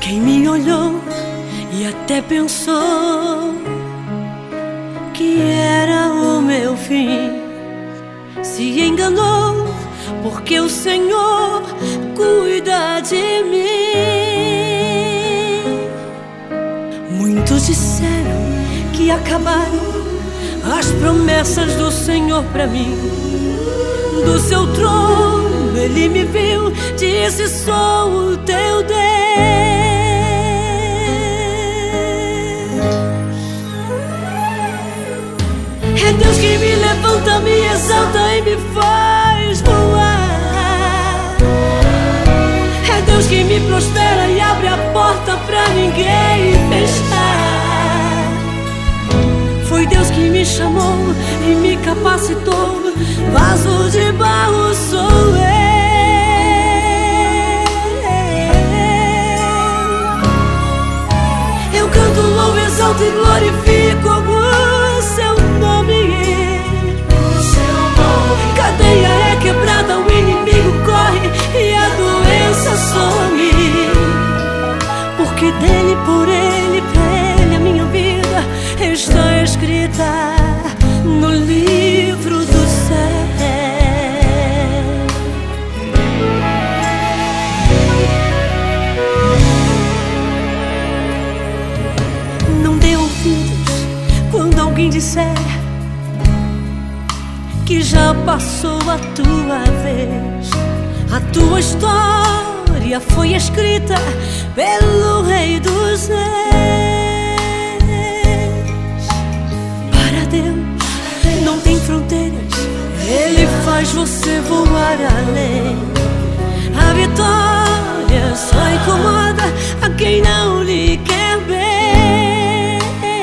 Quem me olhou e até pensou que era o meu fim se enganou, porque o Senhor cuida de mim. Muitos disseram que acabaram as promessas do Senhor pra mim. Do seu trono Ele me viu, disse: sou o teu Deus. É Deus que me levanta, me exalta e me faz voar. É Deus que me prospera e abre a porta pra ninguém fechar. Foi Deus que me chamou e me capacitou. Vaso de barro sou eu. Eu canto, louvo, exalto e glorifico o seu nome. Cadeia é quebrada, o inimigo corre e a doença some. Porque dele, por ele, pra ele a minha vida está escrita no livro do céu. Não dê ouvidos quando alguém disser que já passou a tua vez. A tua história foi escrita pelo Rei dos Reis. Para Deus não tem fronteiras, Ele faz você voar além. A vitória só incomoda a quem não lhe quer bem.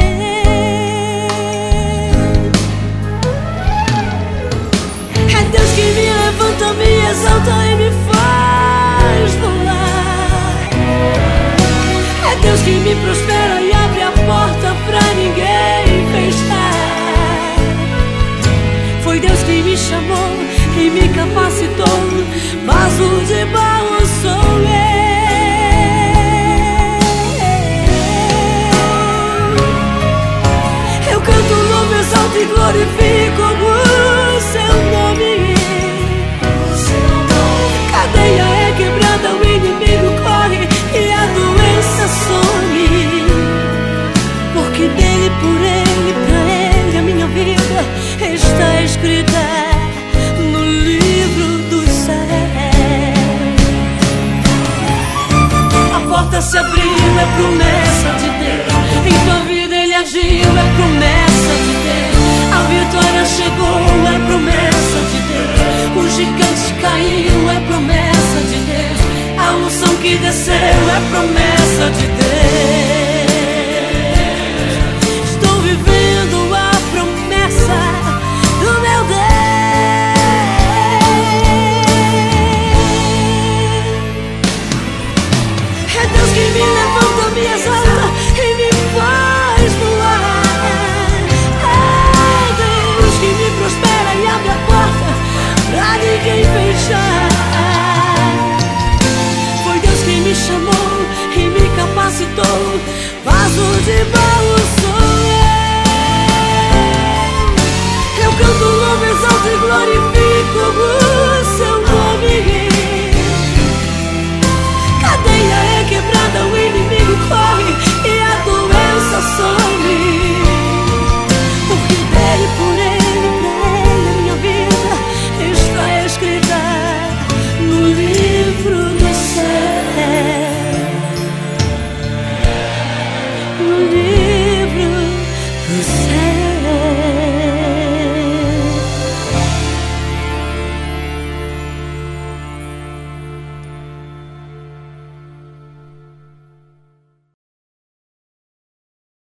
É Deus que me levanta, me exalta e me faz voar. É Deus que me prospera e abre a porta pra ninguém fechar. Foi Deus que me chamou e me capacitou. Vaso de barro sou eu. Eu canto, louvo, exalto e glorifico o seu nome. Cadeia é quebrada, o inimigo corre e a doença some. Porque dele, por ele, pra ele a minha vida está escrita no livro do céu. A porta se abriu, é promessa de Deus. Em tua vida ele agiu, é promessa de Deus. A vitória chegou, é promessa de Deus. O gigante caiu, é promessa de Deus. A unção que desceu é promessa de Deus. Estou vivendo a promessa do meu Deus. É Deus que me levanta, me exalta e me faz voar. É Deus que me prospera e abre a porta pra ninguém fechar. Foi Deus que me chamou e me capacitou. Vaso de